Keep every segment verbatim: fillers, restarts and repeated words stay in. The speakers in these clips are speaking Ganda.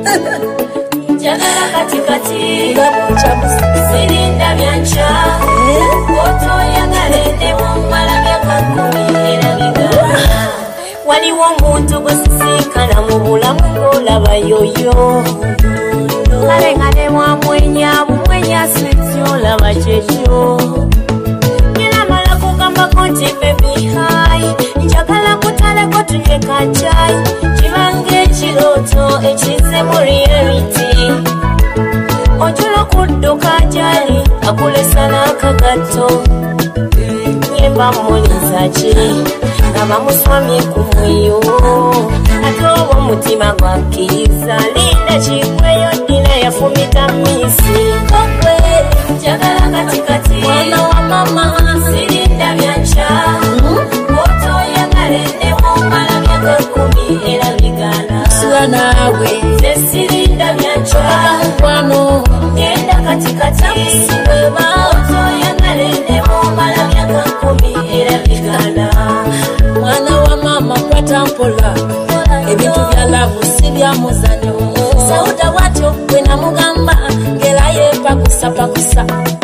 Njagala katikati sirinda byancha Oto yagalende mumbala byakakumi era bigana Waliwo omuntu gwesisikana mu bulamu ng'olaba yoyo Kale nga ne mwamwenya bumwenya siti olaba kyekyo Nyenamala kugambako nti baby hi Njagala kutaleko tunywe kachai Kibange ekiroto ekize mu reality Ojula kudduka jali akulesa n'akagato Nyemba muliza ki Ngaba muswamye ku mweyo Ate obwo omutima gwakkiriza Linda kigweyo ddina yafumita misi Kokwe njagala katikati Mwana wa mama sirinda byancha Oto yagalende mumbala myaka kumi era bigana Sula nawe Sirinda byancha Mukwano Ngenda katikati Oto yagalende mumbala myaka kumi era bigana Mwana wa mama kwata mpola Ebintu bya lavu si bya muzanyo Sauda watyo wena mugamba Ngelaye pakusa pakusa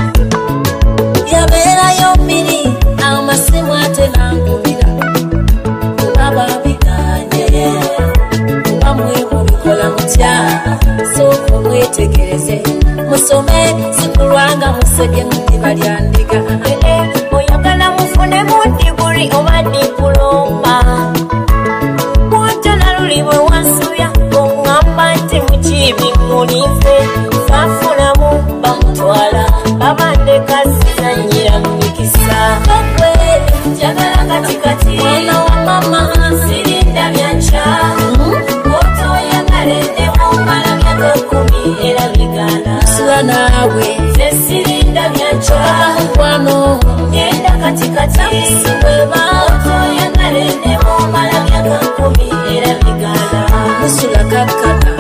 Yabeerayo mbiri Amasimu ate nangubira Kubaba biganye Bamwe mubikola mutya Soko mwetegereze Musome sikulwanga musege mudiba lya ndiga Oyagala mufune mudiguri oba diploma Mwotana luli bwe wansuya Ongamba nti mukibi mulive Fafulamu bamutwala Babandeka sizanyira mu mikisa Kokwe njagala katikati Mwana wa mama sirinda byancha Oto yagalende mumbala myaka kumi era bigana Sula nawe sirinda byancha Mukwano Ngenda katikati Oto yagalende mumbala myaka kumi era bigana Musula kakana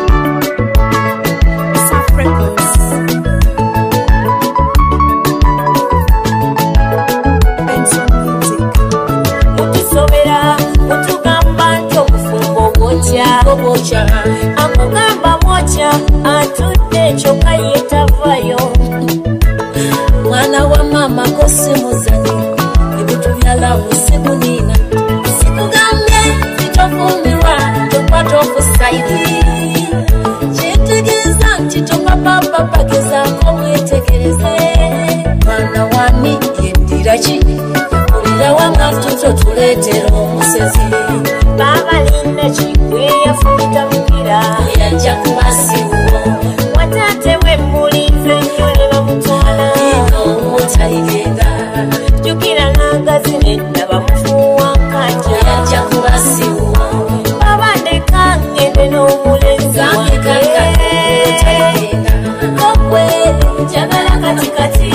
Akugamba mocha atudde choka yetavayo Mwana wa mama kosi muzanyi Ebintu bya lavu sikunina Sikugambye sitofumirwa Tokwata okusaidi Kyetegereza nti topapapapa Gezaako mwetegereze Mwana wami yendira ki Yakulira wanga tuto tuleetera omusezi Baba Linda kigwe yafumita mukira Yajja kubasiwo Watate we mulinze nnyo ne bamutwala Ino mutayigenda Jukira nagazi nedda bamufuuwa nkanja Yajja kubasiwo Baba ndeka ngende n'omulenzi wange Kokwe njagala katikati